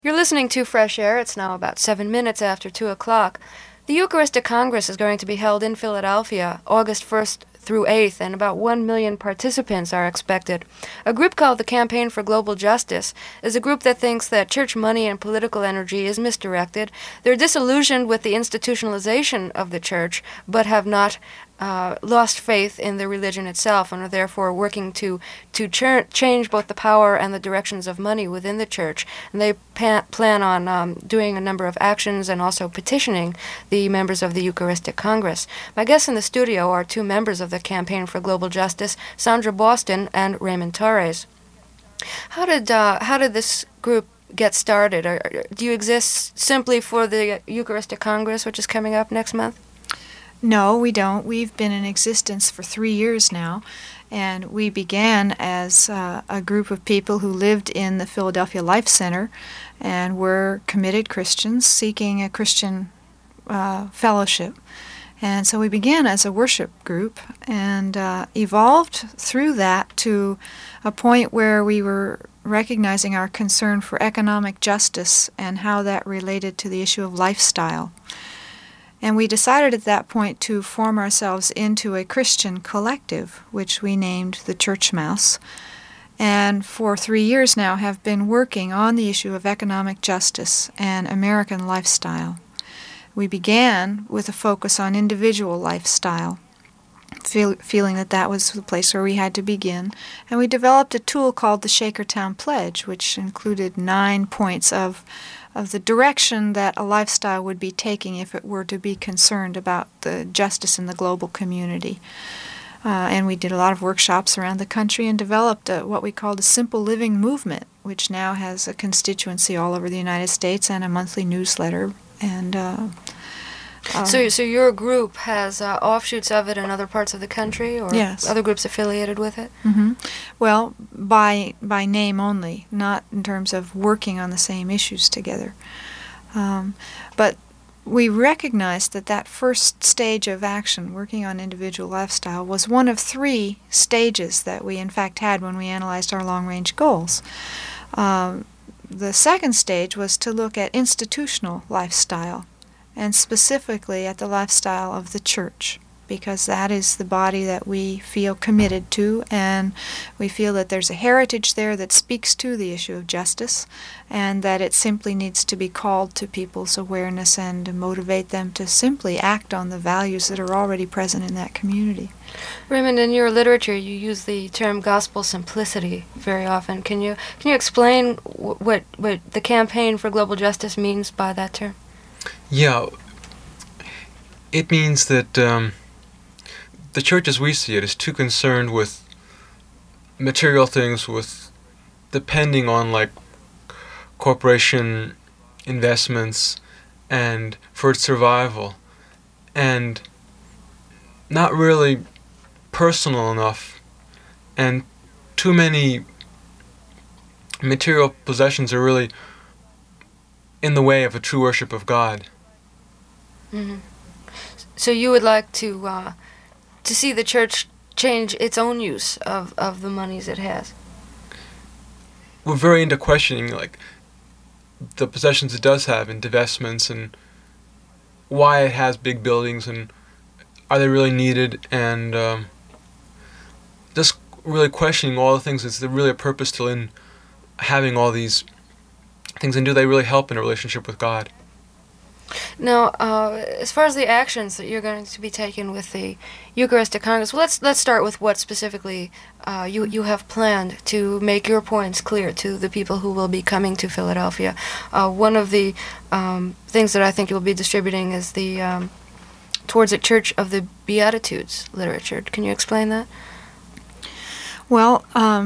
You're listening to Fresh Air. It's now about 7 minutes after 2 o'clock. The Eucharistic Congress is going to be held in Philadelphia August 1st through 8th, and about 1 million participants are expected. A group called the Campaign for Global Justice is a group that thinks that church money and political energy is misdirected. They're disillusioned with the institutionalization of the church, but have not lost faith in the religion itself, and are therefore working to change both the power and the directions of money within the church. And they plan on doing a number of actions and also petitioning the members of the Eucharistic Congress. My guests in the studio are two members of the Campaign for Global Justice, Sandra Boston and Raymond Torres. How did this group get started? Or do you exist simply for the Eucharistic Congress, which is coming up next month? No, we don't. We've been in existence for 3 years now, and we began as a group of people who lived in the Philadelphia Life Center and were committed Christians seeking a Christian fellowship. And so we began as a worship group and evolved through that to a point where we were recognizing our concern for economic justice and how that related to the issue of lifestyle. And we decided at that point to form ourselves into a Christian collective, which we named the Church Mouse, and for 3 years now have been working on the issue of economic justice and American lifestyle. We began with a focus on individual lifestyle, feeling that that was the place where we had to begin, and we developed a tool called the Shakertown Pledge, which included 9 points of the direction that a lifestyle would be taking if it were to be concerned about the justice in the global community. And we did a lot of workshops around the country and developed what we called a Simple Living Movement, which now has a constituency all over the United States and a monthly newsletter. And So your group has offshoots of it in other parts of the country, or yes. Other groups affiliated with it? Mm-hmm. Well, by name only, not in terms of working on the same issues together. But we recognized that first stage of action, working on individual lifestyle, was one of 3 stages that we in fact had when we analyzed our long-range goals. The second stage was to look at institutional lifestyle, and specifically at the lifestyle of the church, because that is the body that we feel committed to, and we feel that there's a heritage there that speaks to the issue of justice, and that it simply needs to be called to people's awareness and to motivate them to simply act on the values that are already present in that community. Raymond, in your literature, you use the term gospel simplicity very often. Can you explain what the Campaign for Global Justice means by that term? Yeah, it means that the church as we see it is too concerned with material things, with depending on like corporation investments and for its survival, and not really personal enough, and too many material possessions are really in the way of a true worship of God. Mm-hmm. So you would like to see the church change its own use of the monies it has? We're very into questioning like the possessions it does have and divestments and why it has big buildings and are they really needed, and just really questioning all the things. Is there really a purpose still in having all these things, and do they really help in a relationship with God? Now, as far as the actions that you're going to be taking with the Eucharistic Congress, well, let's start with what specifically you have planned to make your points clear to the people who will be coming to Philadelphia. One of the things that I think you'll be distributing is the Towards a Church of the Beatitudes literature. Can you explain that? Well,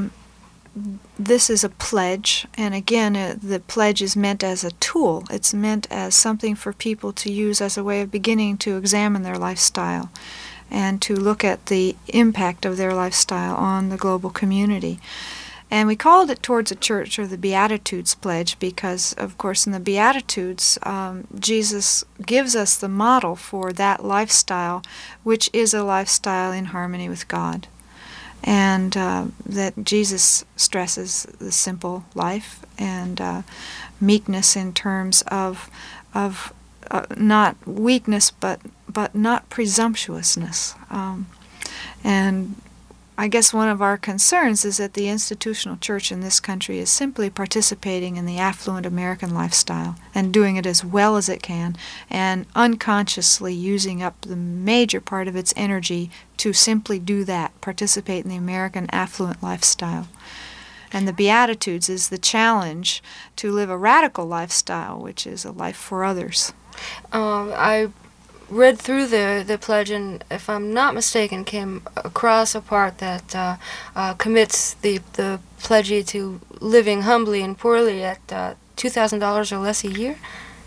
this is a pledge, and again, the pledge is meant as a tool. It's meant as something for people to use as a way of beginning to examine their lifestyle and to look at the impact of their lifestyle on the global community. And we called it Towards a Church, or the Beatitudes Pledge, because, of course, in the Beatitudes, Jesus gives us the model for that lifestyle, which is a lifestyle in harmony with God. and that Jesus stresses the simple life and meekness in terms of not weakness but not presumptuousness. And I guess one of our concerns is that the institutional church in this country is simply participating in the affluent American lifestyle and doing it as well as it can, and unconsciously using up the major part of its energy to simply do that, participate in the American affluent lifestyle. And the Beatitudes is the challenge to live a radical lifestyle, which is a life for others. I read through the pledge, and if I'm not mistaken, came across a part that commits the pledgee to living humbly and poorly at $2,000 or less a year.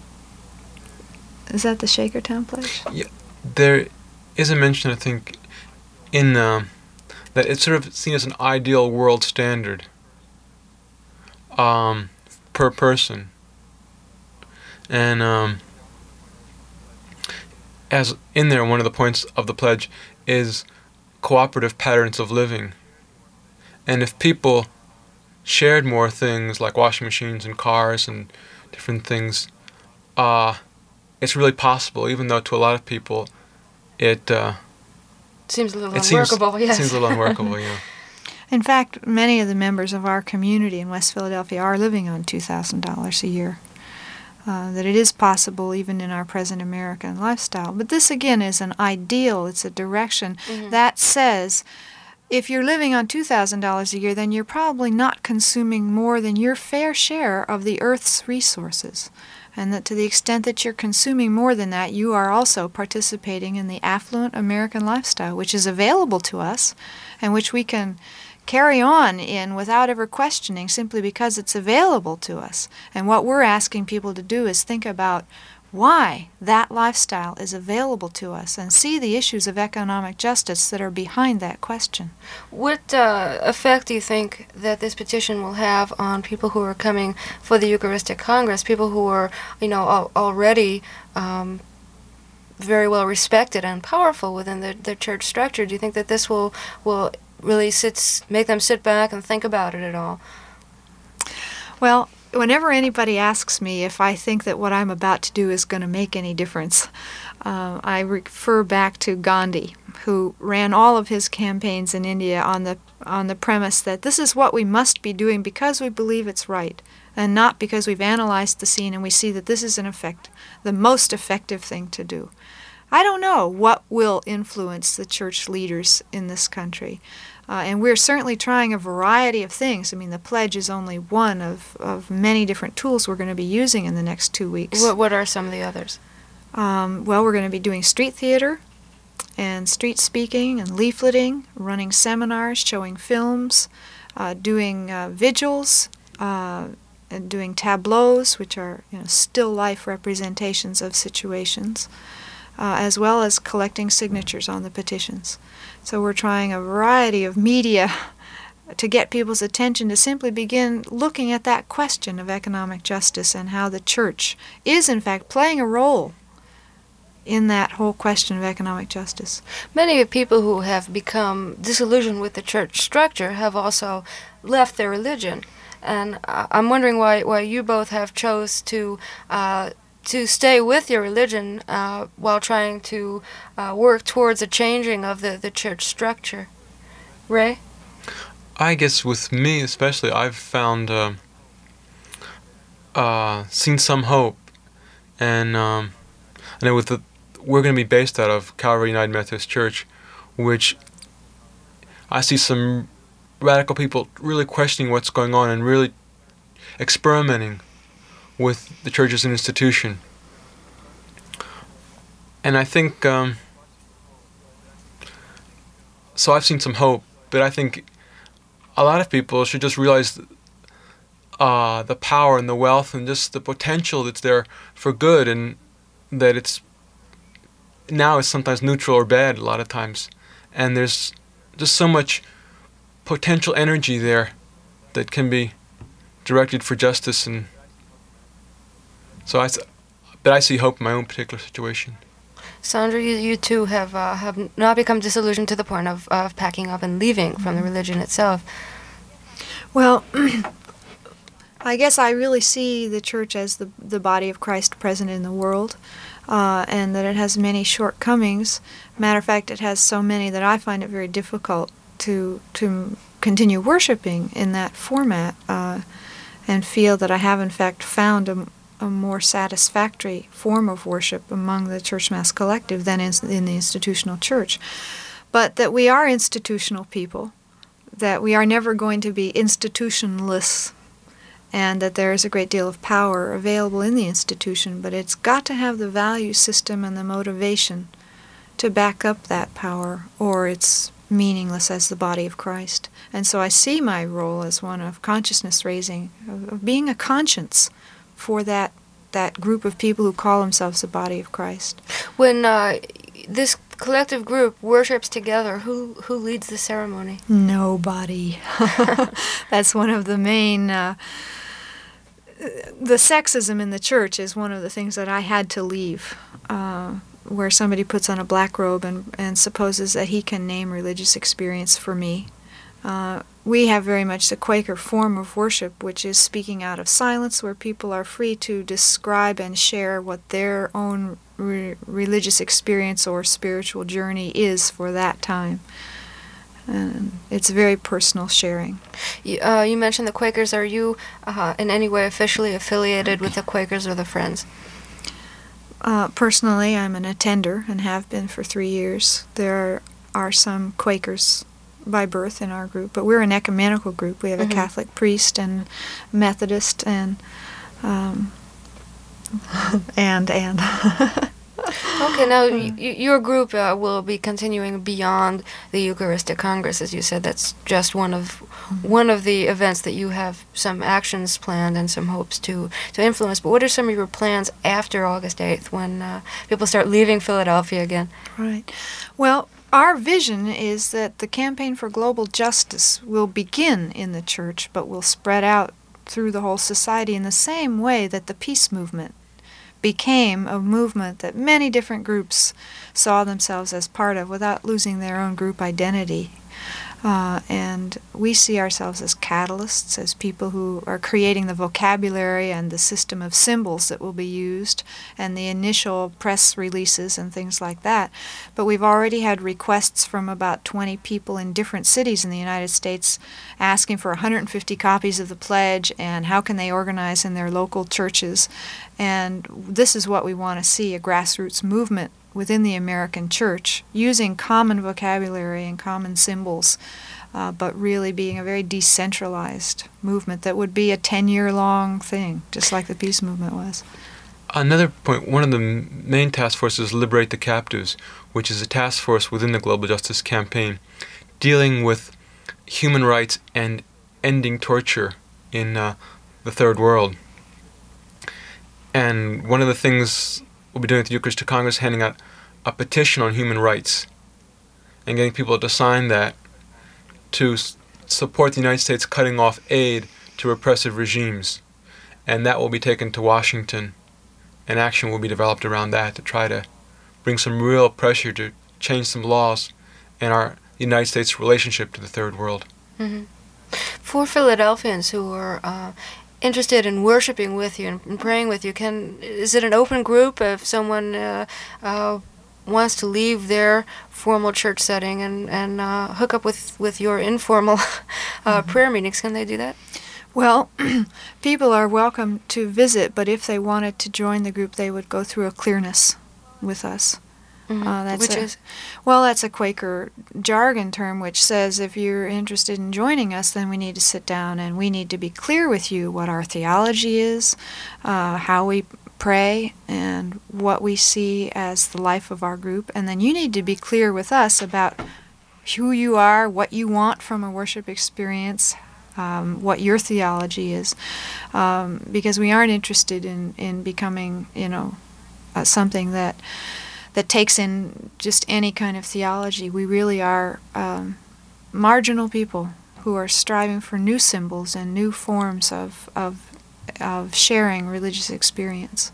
Is that the Shakertown Pledge? Yeah, there is a mention, I think, in that it's sort of seen as an ideal world standard per person, and as in there, one of the points of the pledge is cooperative patterns of living. And if people shared more things like washing machines and cars and different things, it's really possible, even though to a lot of people it seems a little unworkable. Yes. It seems a little unworkable, yeah. In fact, many of the members of our community in West Philadelphia are living on $2,000 a year. That it is possible even in our present American lifestyle. But this, again, is an ideal. It's a direction that says if you're living on $2,000 a year, then you're probably not consuming more than your fair share of the Earth's resources. And that to the extent that you're consuming more than that, you are also participating in the affluent American lifestyle, which is available to us and which we can carry on in without ever questioning, simply because it's available to us. And what we're asking people to do is think about why that lifestyle is available to us and see the issues of economic justice that are behind that question. What effect do you think that this petition will have on people who are coming for the Eucharistic Congress, people who are, already very well respected and powerful within the church structure? Do you think that this will really make them sit back and think about it at all? Well, whenever anybody asks me if I think that what I'm about to do is going to make any difference, I refer back to Gandhi, who ran all of his campaigns in India on the premise that this is what we must be doing because we believe it's right, and not because we've analyzed the scene and we see that this is the most effective thing to do. I don't know what will influence the church leaders in this country. And we're certainly trying a variety of things. I mean, the pledge is only one of many different tools we're going to be using in the next 2 weeks. What are some of the others? Well, we're going to be doing street theater and street speaking and leafleting, running seminars, showing films, doing vigils, and doing tableaus, which are still life representations of situations. As well as collecting signatures on the petitions. So we're trying a variety of media to get people's attention to simply begin looking at that question of economic justice and how the church is, in fact, playing a role in that whole question of economic justice. Many people who have become disillusioned with the church structure have also left their religion. And I'm wondering why you both have chose to stay with your religion while trying to work towards a changing of the church structure. Ray? I guess with me especially, I've found, seen some hope. And I know we're going to be based out of Calvary United Methodist Church, which I see some radical people really questioning what's going on and really experimenting with the church as an institution. And I think, so I've seen some hope, but I think a lot of people should just realize the power and the wealth and just the potential that's there for good, and that it's sometimes neutral or bad a lot of times. And there's just so much potential energy there that can be directed for justice, and so I see hope in my own particular situation. Sandra, you too have not become disillusioned to the point of packing up and leaving from the religion itself. Well, I guess I really see the church as the body of Christ present in the world, and that it has many shortcomings. Matter of fact, it has so many that I find it very difficult to continue worshiping in that format, and feel that I have in fact found a more satisfactory form of worship among the church mass collective than in the institutional church. But that we are institutional people, that we are never going to be institutionless, and that there is a great deal of power available in the institution, but it's got to have the value system and the motivation to back up that power, or it's meaningless as the body of Christ. And so I see my role as one of consciousness raising, of being a conscience for that group of people who call themselves the body of Christ. When this collective group worships together, who leads the ceremony? Nobody. That's one of the main... the sexism in the church is one of the things that I had to leave, where somebody puts on a black robe and supposes that he can name religious experience for me. We have very much the Quaker form of worship, which is speaking out of silence, where people are free to describe and share what their own religious experience or spiritual journey is for that time. And it's very personal sharing. You mentioned the Quakers. Are you in any way officially affiliated with the Quakers or the Friends? Personally, I'm an attender and have been for 3 years. There are some Quakers by birth in our group, but we're an ecumenical group. We have a Catholic priest and Methodist and Okay, now your group will be continuing beyond the Eucharistic Congress, as you said. That's just one of the events that you have some actions planned and some hopes to influence. But what are some of your plans after August 8th, when people start leaving Philadelphia again? Right. Well, our vision is that the campaign for global justice will begin in the church, but will spread out through the whole society in the same way that the peace movement became a movement that many different groups saw themselves as part of without losing their own group identity. And we see ourselves as catalysts, as people who are creating the vocabulary and the system of symbols that will be used, and the initial press releases and things like that. But we've already had requests from about 20 people in different cities in the United States asking for 150 copies of the pledge and how can they organize in their local churches. And this is what we want to see, a grassroots movement within the American church, using common vocabulary and common symbols, but really being a very decentralized movement that would be a 10-year-long thing, just like the peace movement was. Another point, one of the main task forces is Liberate the Captives, which is a task force within the Global Justice Campaign, dealing with human rights and ending torture in the Third World. And one of the things we'll be doing at the Eucharistic Congress, handing out a petition on human rights and getting people to sign that to support the United States cutting off aid to repressive regimes. And that will be taken to Washington, and action will be developed around that to try to bring some real pressure to change some laws in our United States relationship to the Third World. Mm-hmm. For Philadelphians who are interested in worshiping with you and praying with you, is it an open group if someone wants to leave their formal church setting and hook up with your informal prayer meetings? Can they do that? Well, people are welcome to visit, but if they wanted to join the group, they would go through a clearness with us. Mm-hmm. Which is? Well, that's a Quaker jargon term which says if you're interested in joining us, then we need to sit down and we need to be clear with you what our theology is, how we pray, and what we see as the life of our group. And then you need to be clear with us about who you are, what you want from a worship experience, what your theology is, because we aren't interested in becoming, something that takes in just any kind of theology. We really are marginal people who are striving for new symbols and new forms of sharing religious experience.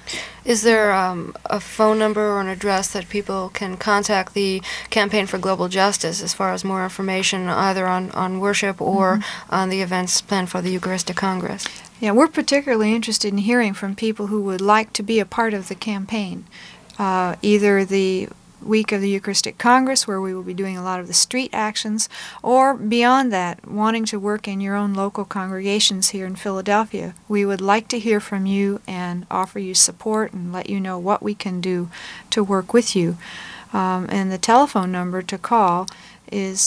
Is there a phone number or an address that people can contact the Campaign for Global Justice as far as more information either on worship or on the events planned for the Eucharistic Congress? Yeah, we're particularly interested in hearing from people who would like to be a part of the campaign, either the week of the Eucharistic Congress, where we will be doing a lot of the street actions, or beyond that, wanting to work in your own local congregations here in Philadelphia. We would like to hear from you and offer you support and let you know what we can do to work with you. And the telephone number to call is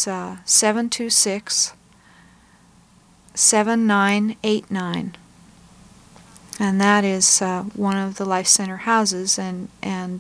726-7989. And that is one of the Life Center houses, and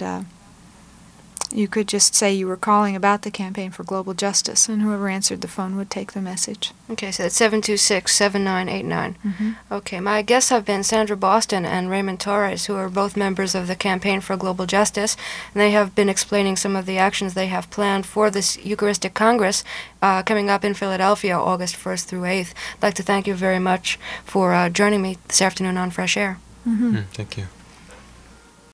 you could just say you were calling about the Campaign for Global Justice, and whoever answered the phone would take the message. Okay, so that's 726-7989. Okay, my guests have been Sandra Boston and Raymond Torres, who are both members of the Campaign for Global Justice, and they have been explaining some of the actions they have planned for this Eucharistic Congress coming up in Philadelphia, August 1st through 8th. I'd like to thank you very much for joining me this afternoon on Fresh Air. Thank you.